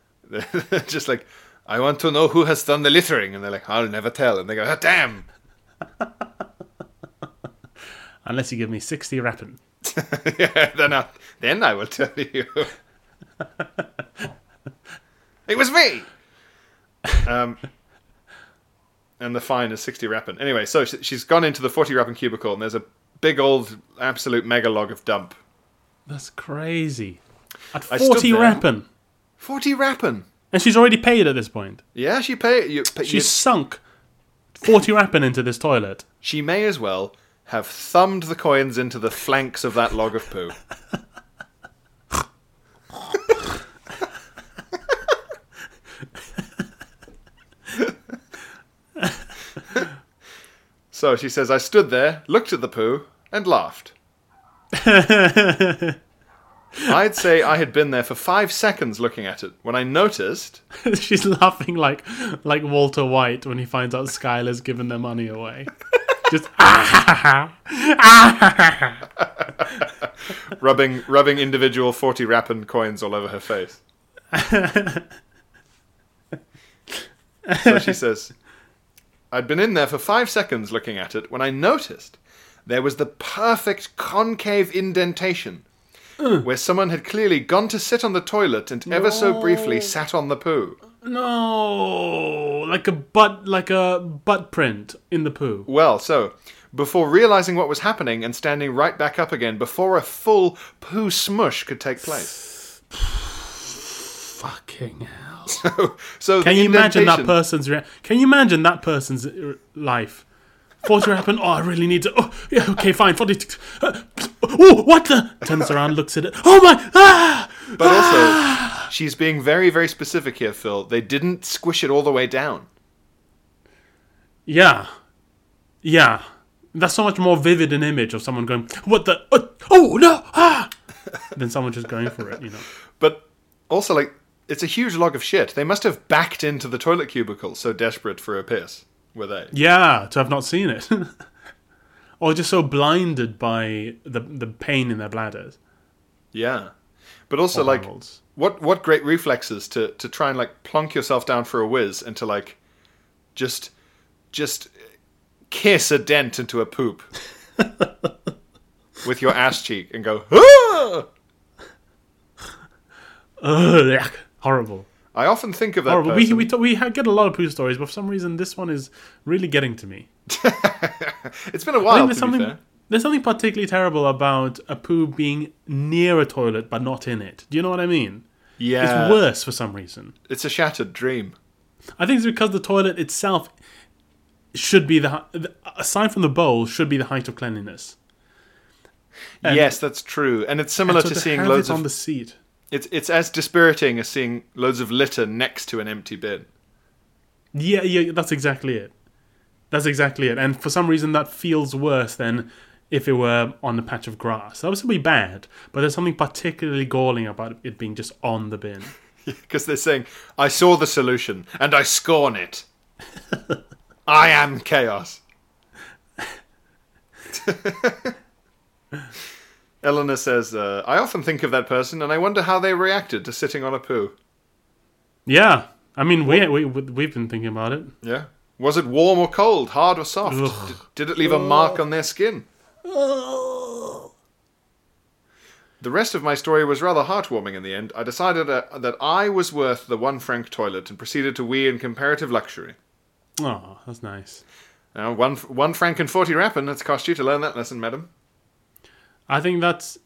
I want to know who has done the littering. And they're like, I'll never tell. And they go, oh, damn. Unless you give me 60 rappen. Yeah, then I will tell you. It was me! And the fine is 60 rappen. Anyway, so she's gone into the 40 rappen cubicle, and there's a big old absolute mega log of dump. That's crazy. At 40 rappen. 40 rappen. And she's already paid at this point. Yeah, she paid. She's sunk 40 rappen into this toilet. She may as well have thumbed the coins into the flanks of that log of poo. So she says, I stood there, looked at the poo, and laughed. I'd say I had been there for 5 seconds looking at it when I noticed... She's laughing like Walter White when he finds out Skylar's given their money away. Just rubbing individual 40 rappen coins all over her face. So she says, I'd been in there for 5 seconds looking at it when I noticed there was the perfect concave indentation where someone had clearly gone to sit on the toilet and ever so briefly sat on the poo. No, like a butt print in the poo. Well, so before realizing what was happening and standing right back up again before a full poo smush could take place. Fucking hell. So can you imagine that person's Can you imagine that person's life? 40 rappen. Oh, I really need to. Oh, yeah. Okay, fine. 40. Oh, what the? Turns around, looks at it. Oh my! Ah! But also, she's being very, very specific here, Phil. They didn't squish it all the way down. Yeah. That's so much more vivid an image of someone going, "What the? Oh no!" Ah! Than someone just going for it, But also, like, it's a huge log of shit. They must have backed into the toilet cubicle, so desperate for a piss, were they? Yeah, to have not seen it. Or just so blinded by the pain in their bladders. Yeah. But also, or like, barrels. what great reflexes to try and, like, plonk yourself down for a whiz and to, like, just kiss a dent into a poop with your ass cheek and go, ah! Ugh, horrible. I often think of that horrible. person. We get a lot of poo stories, but for some reason this one is really getting to me. It's been a while, there's something particularly terrible about a poo being near a toilet but not in it. Do you know what I mean? Yeah. It's worse for some reason. It's a shattered dream. I think it's because the toilet itself should be aside from the bowl, should be the height of cleanliness. And yes, that's true. And it's similar to seeing loads of... on the seat. It's as dispiriting as seeing loads of litter next to an empty bin. Yeah, that's exactly it. And for some reason that feels worse than if it were on a patch of grass. That would still be bad, but there's something particularly galling about it being just on the bin. Because they're saying, I saw the solution, and I scorn it. I am chaos. Eleanor says, I often think of that person, and I wonder how they reacted to sitting on a poo. Yeah, I mean, we've been thinking about it. Yeah. Was it warm or cold, hard or soft? Did it leave a mark on their skin? The rest of my story was rather heartwarming in the end. I decided that I was worth the 1 franc toilet and proceeded to wee in comparative luxury. Oh, that's nice. Now, 1 franc and 40 rappen, it's cost you to learn that lesson, madam. I think that's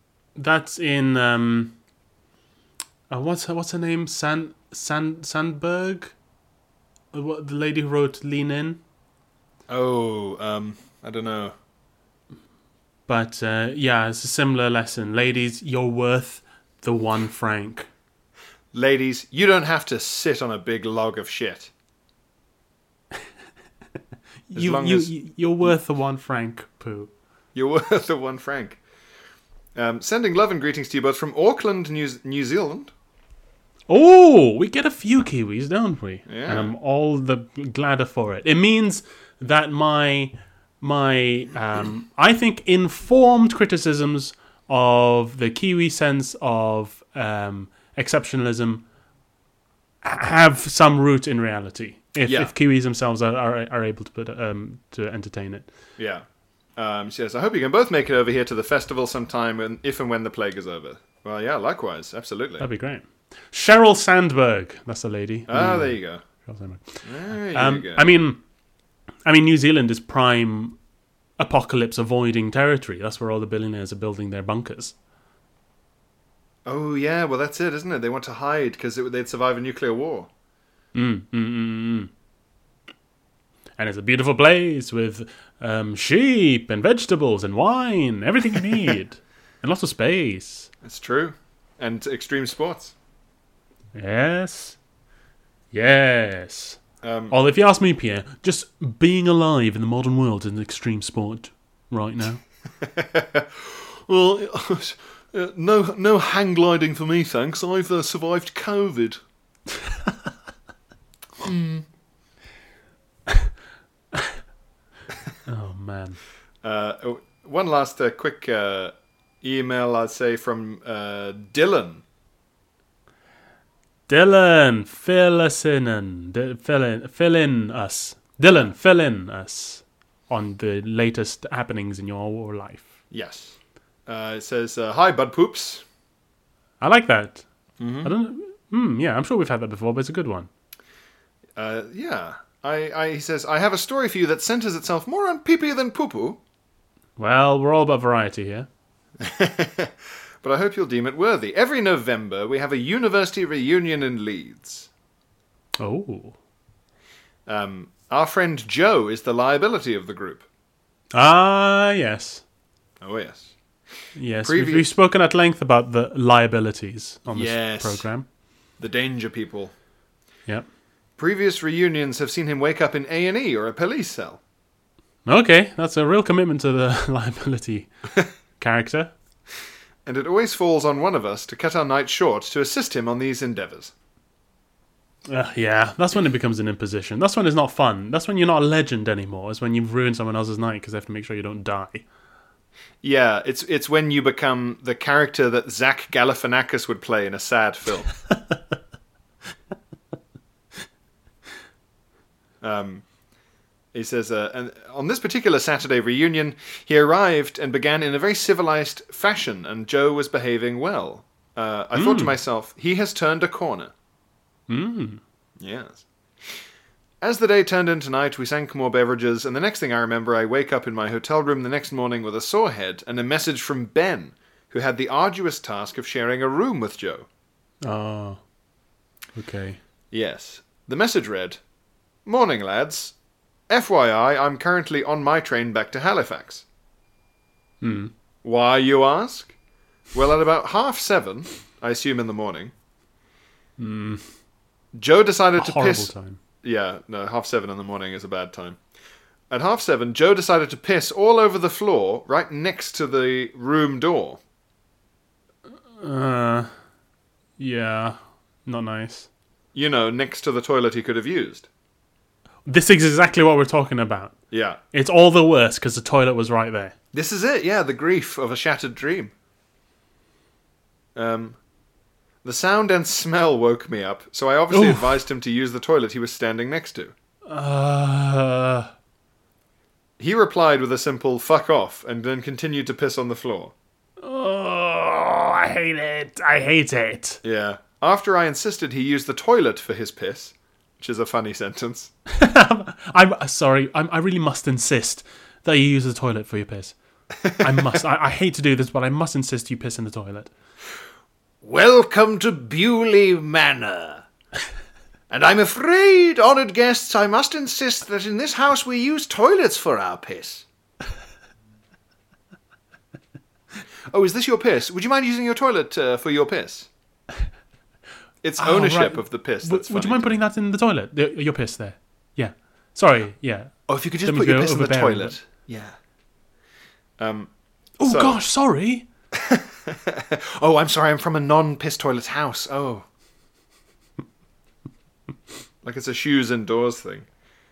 in what's her name? Sandberg? The lady who wrote Lean In. Oh, I don't know. But yeah, it's a similar lesson. Ladies, you're worth the 1 franc. Ladies, you don't have to sit on a big log of shit. You're worth the 1 franc, poo. You're worth the 1 franc. Sending love and greetings to you both from Auckland, New Zealand. Oh, we get a few Kiwis, don't we? Yeah. And I'm all the gladder for it. It means that my I think informed criticisms of the Kiwi sense of exceptionalism have some root in reality. If Kiwis themselves are able to put to entertain it. Yeah. She says, I hope you can both make it over here to the festival sometime if and when the plague is over. Well, yeah, likewise. Absolutely. That'd be great. Sheryl Sandberg. That's the lady. Ah, there you go. Sheryl Sandberg. There you go. I mean, New Zealand is prime apocalypse avoiding territory. That's where all the billionaires are building their bunkers. Oh, yeah, well, that's it, isn't it? They want to hide because they'd survive a nuclear war. And it's a beautiful place with sheep and vegetables and wine, everything you need, and lots of space. It's true. And extreme sports. Yes. Although, if you ask me, Pierre, just being alive in the modern world is an extreme sport right now. Well, no hang gliding for me, thanks. I've survived COVID. Oh, man. One last quick email, I'd say, from Dylan. Dylan, fill in us. Dylan, fill in us on the latest happenings in your life. Yes. It says, hi, Bud Poops. I like that. I don't. Yeah, I'm sure we've had that before, but it's a good one. Yeah. He says, I have a story for you that centers itself more on pee-pee than poo-poo. Well, we're all about variety here. But I hope you'll deem it worthy. Every November, we have a university reunion in Leeds. Oh. Our friend Joe is the liability of the group. Ah, yes. Oh, yes. Yes, we've spoken at length about the liabilities on this Yes. program. The danger people. Yep. Previous reunions have seen him wake up in A&E or a police cell. Okay, that's a real commitment to the liability character. And it always falls on one of us to cut our night short to assist him on these endeavours. Yeah, that's when it becomes an imposition. That's when it's not fun. That's when you're not a legend anymore. It's when you've ruined someone else's night because they have to make sure you don't die. Yeah, it's when you become the character that Zach Galifianakis would play in a sad film. He says, and on this particular Saturday reunion, he arrived and began in a very civilized fashion, and Joe was behaving well. I thought to myself, he has turned a corner. Yes. As the day turned into night, we sank more beverages, and the next thing I remember, I wake up in my hotel room the next morning with a sore head and a message from Ben, who had the arduous task of sharing a room with Joe. Oh, okay. Yes. The message read, Morning, lads. FYI, I'm currently on my train back to Halifax. Why, you ask? Well, at about 7:30, I assume in the morning, Joe decided to piss... time. Yeah, no, 7:30 in the morning is a bad time. At 7:30, Joe decided to piss all over the floor right next to the room door. Yeah, not nice. You know, next to the toilet he could have used. This is exactly what we're talking about. Yeah. It's all the worse because the toilet was right there. This is it, yeah, the grief of a shattered dream. The sound and smell woke me up, so I obviously advised him to use the toilet he was standing next to. He replied with a simple fuck off and then continued to piss on the floor. Oh, I hate it. I hate it. Yeah. After I insisted he use the toilet for his piss, which is a funny sentence. I'm sorry. I really must insist that you use the toilet for your piss. I must. I hate to do this, but I must insist you piss in the toilet. Welcome to Bewley Manor. And I'm afraid, honoured guests, I must insist that in this house we use toilets for our piss. Oh, is this your piss? Would you mind using your toilet for your piss? It's ownership of the piss. Would you mind putting that in the toilet? Your piss there. Yeah. Sorry, yeah. Oh, if you could just put your piss in the toilet. Yeah. Like it's a shoes indoors thing.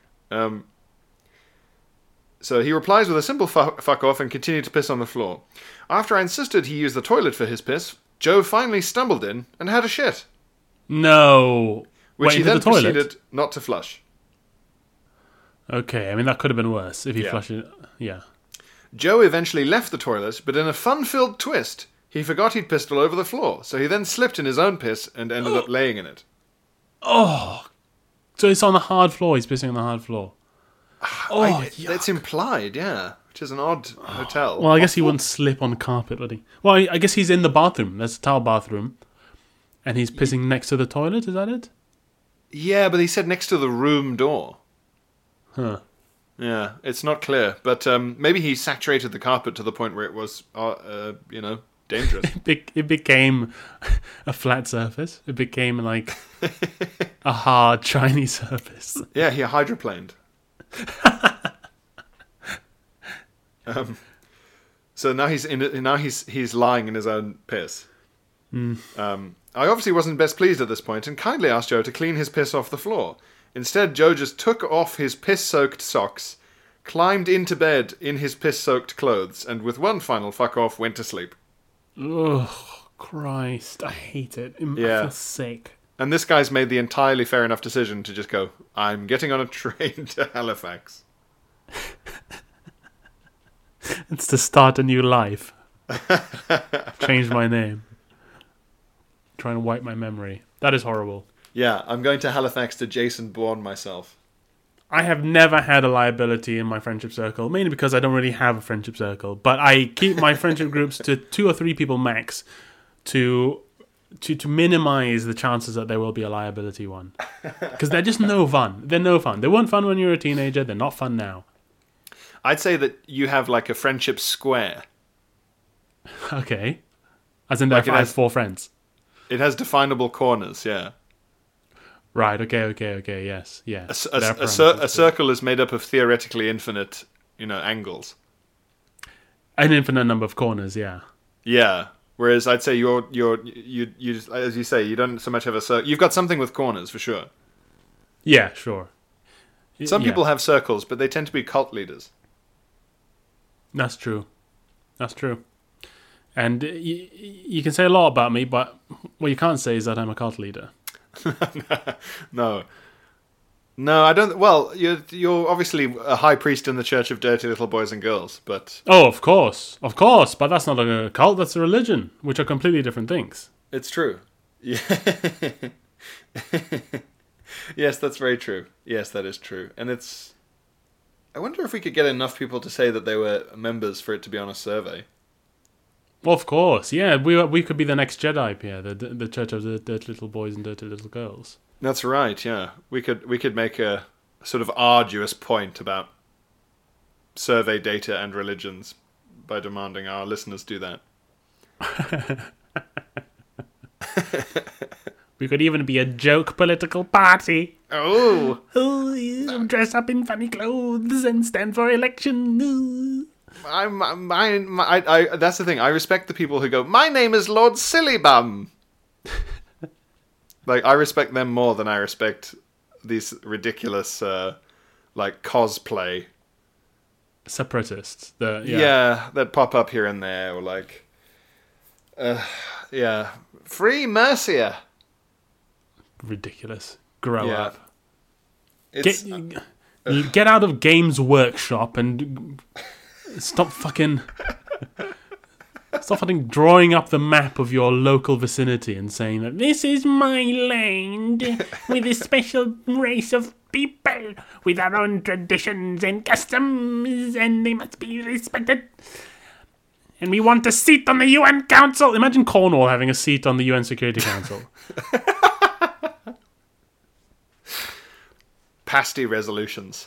So he replies with a simple fuck off and continued to piss on the floor. After I insisted he use the toilet for his piss, Joe finally stumbled in and had a shit. No. Which Wait, he then the toilet? proceeded not to flush. Okay, I mean, that could have been worse if he Yeah. flushed it. Yeah. Joe eventually left the toilet, but in a fun-filled twist, he forgot he'd pissed all over the floor, so he then slipped in his own piss and ended up laying in it. Oh. So it's on the hard floor. He's pissing on the hard floor. It's implied, yeah. Which is an odd hotel. Well, I guess he wouldn't slip on carpet, would he? Well, I guess he's in the bathroom. There's a towel bathroom. And he's pissing next to the toilet, is that it? Yeah, but he said next to the room door. Huh. Yeah, it's not clear. But maybe he saturated the carpet to the point where it was, dangerous. It became a flat surface. It became like a hard, shiny surface. Yeah, he hydroplaned. So now he's lying in his own piss. I obviously wasn't best pleased at this point and kindly asked Joe to clean his piss off the floor. Instead, Joe just took off his piss-soaked socks, climbed into bed in his piss-soaked clothes, and with one final fuck off, went to sleep. Oh, Christ. I hate it. I Yeah. feel sick. And this guy's made the entirely fair enough decision to just go, I'm getting on a train to Halifax. It's to start a new life. Change my name. Trying to wipe my memory. That is horrible. Yeah, I'm going to Halifax to Jason Bourne myself. I have never had a liability in my friendship circle, mainly because I don't really have a friendship circle. But I keep my friendship groups to 2 or 3 people max to minimize the chances that there will be a liability one. Because they're just no fun. They're no fun. They weren't fun when you were a teenager. They're not fun now. I'd say that you have like a friendship square. Okay. As in, Like I it have has- 4 friends. It has definable corners, yeah. Right, okay, yes, yeah. A There are parameters. circle is made up of theoretically infinite, angles. An infinite number of corners, yeah. Yeah. Whereas I'd say you as you say, you don't so much have a circle. You've got something with corners for sure. Yeah, sure. Some Yeah, people have circles, but they tend to be cult leaders. That's true. That's true. And you can say a lot about me, but what you can't say is that I'm a cult leader. No, I don't. Well, you're obviously a high priest in the Church of Dirty Little Boys and Girls, but Oh, of course, but that's not a cult, that's a religion, which are completely different things. it's true. Yeah. Yes, that's very true. Yes, that is true. And it's... I wonder if we could get enough people to say that they were members for it to be on a survey. Well, of course, yeah, we could be the next Jedi, Pierre, the Church of the Dirty Little Boys and Dirty Little Girls. That's right, yeah. We could make a sort of arduous point about survey data and religions by demanding our listeners do that. We could even be a joke political party. Oh! Dress up in funny clothes and stand for election. I that's the thing. I respect the people who go, my name is Lord Sillybum. Like, I respect them more than I respect these ridiculous, cosplay. Separatists. That pop up here and there, or like, Free Mercia. Ridiculous. Grow Yeah. up. It's, Get out of Games Workshop and stop fucking drawing up the map of your local vicinity and saying that this is my land with a special race of people with our own traditions and customs and they must be respected. And we want a seat on the UN Council. Imagine Cornwall having a seat on the UN Security Council. pasty resolutions.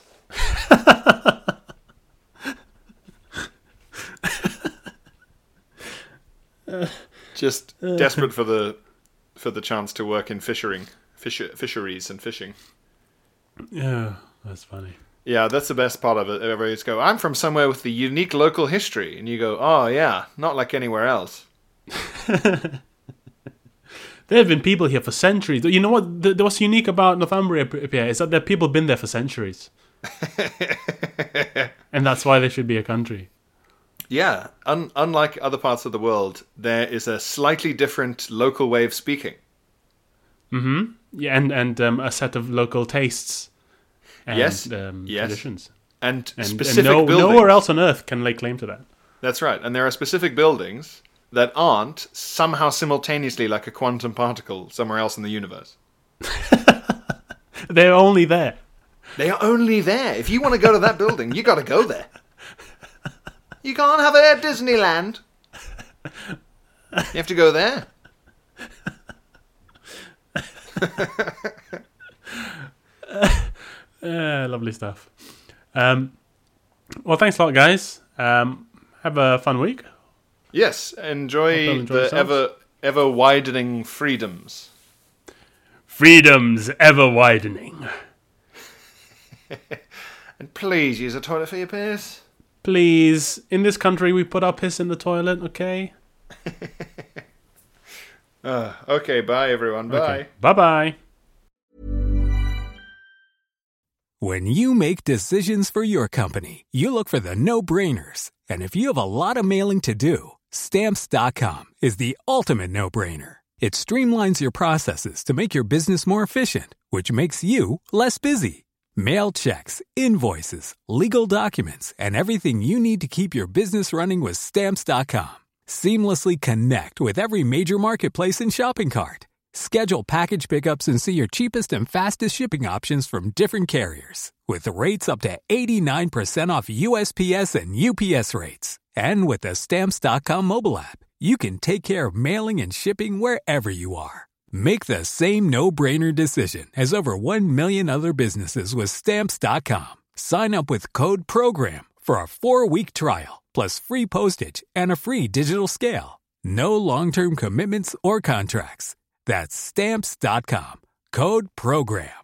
Just desperate for the chance to work in fisheries and fishing. Yeah, that's funny. Yeah, that's the best part of it. Everybody just go, I'm from somewhere with the unique local history. And you go, oh yeah, not like anywhere else. There have been people here for centuries. You know what? What's unique about Northumbria, Pierre, is that there people been there for centuries. And that's why they should be a country. Yeah, unlike other parts of the world, there is a slightly different local way of speaking. Yeah, and a set of local tastes and Yes. traditions. And And specific no, buildings. nowhere else on Earth can lay claim to that. That's right. And there are specific buildings that aren't somehow simultaneously like a quantum particle somewhere else in the universe. They're only there. They are only there. If you want to go to that building, you got to go there. You can't have it at Disneyland. You have to go there. Lovely stuff. Well, thanks a lot, guys. Have a fun week. Yes, enjoy Hope you'll enjoy the yourselves. ever widening freedoms. Freedoms ever widening. And please use a toilet for your piss. Please, in this country, we put our piss in the toilet, okay? Okay, bye everyone. Bye. Okay. Bye-bye. When you make decisions for your company, you look for the no-brainers. And if you have a lot of mailing to do, Stamps.com is the ultimate no-brainer. It streamlines your processes to make your business more efficient, which makes you less busy. Mail checks, invoices, legal documents, and everything you need to keep your business running with Stamps.com. Seamlessly connect with every major marketplace and shopping cart. Schedule package pickups and see your cheapest and fastest shipping options from different carriers, with rates up to 89% off USPS and UPS rates. And with the Stamps.com mobile app, you can take care of mailing and shipping wherever you are. Make the same no-brainer decision as over 1 million other businesses with Stamps.com. Sign up with code PROGRAM for a 4-week trial, plus free postage and a free digital scale. No long-term commitments or contracts. That's Stamps.com. Code PROGRAM.